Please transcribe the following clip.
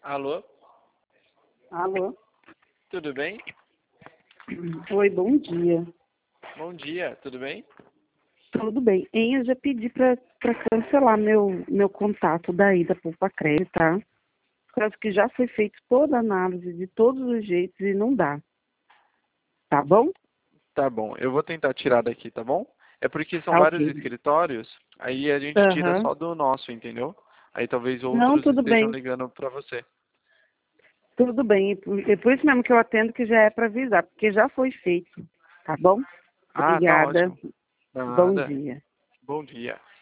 Alô? Alô? Tudo bem? Oi, bom dia. Bom dia, tudo bem? Tudo bem. Hein, eu já pedi para cancelar meu contato daí da Poupa Crédito, tá? Por causa que já foi feita toda a análise de todos os jeitos e não dá. Tá bom? Tá bom, eu vou tentar tirar daqui, tá bom? É porque são Tá vários ok. escritórios, aí a gente tira Aham. só do nosso, entendeu? Aí talvez Não, outros tudo estejam bem. ligando pra você. Tudo bem. É por isso mesmo que eu atendo, que já é para avisar, porque já foi feito. Tá bom? Ah, tá Obrigada. ótimo. Bom Nada. dia. Bom dia.